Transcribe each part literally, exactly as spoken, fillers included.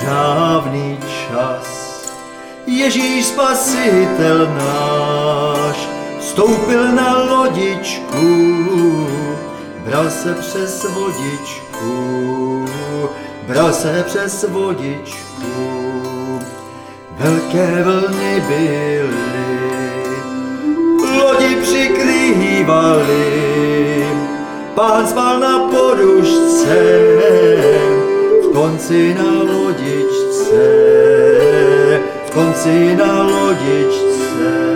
správný čas. Ježíš Spasitel náš vstoupil na lodičku, bral se přes vodičku, bral se přes vodičku. Velké vlny byly, lodi přikrývaly, Pán spal na podušce, v konci na lodičce, v konci na lodičce.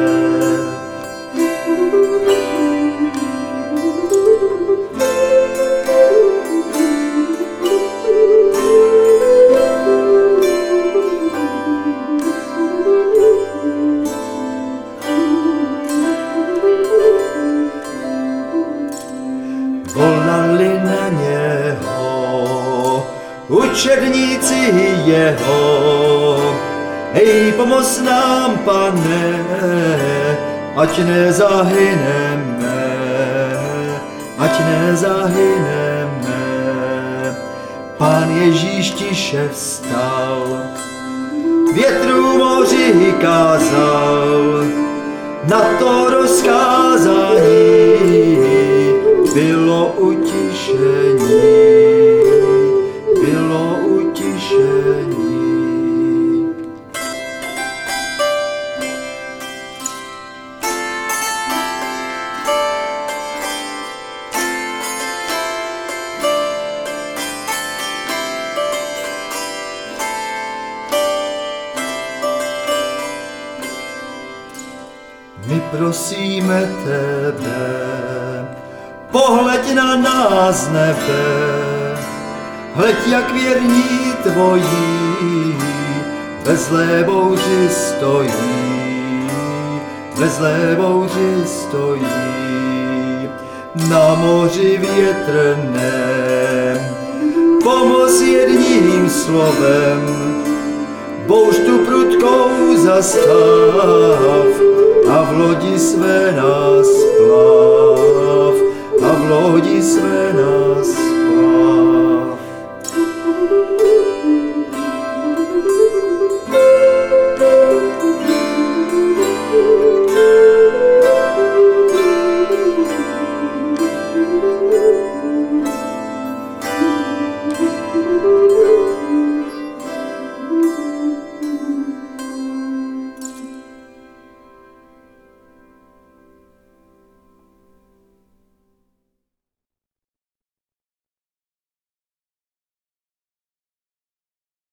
Volali na něho učedníci jeho, hej, pomoz nám, Pane, ať nezahyneme, ať nezahyneme. Pán Ježíš tiše vstal, větru moři kázal, na to rozkázání bylo utišení, bylo utišení. My prosíme tebe, pohleď na nás, nebe, hleď, jak věrní tvojí ve zlé bouři stojí, ve zlé bouři stojí. Na moři větrném pomoz jedním slovem, bouř tu prudkou zastav a v lodi své nás plav, a v lodi své nás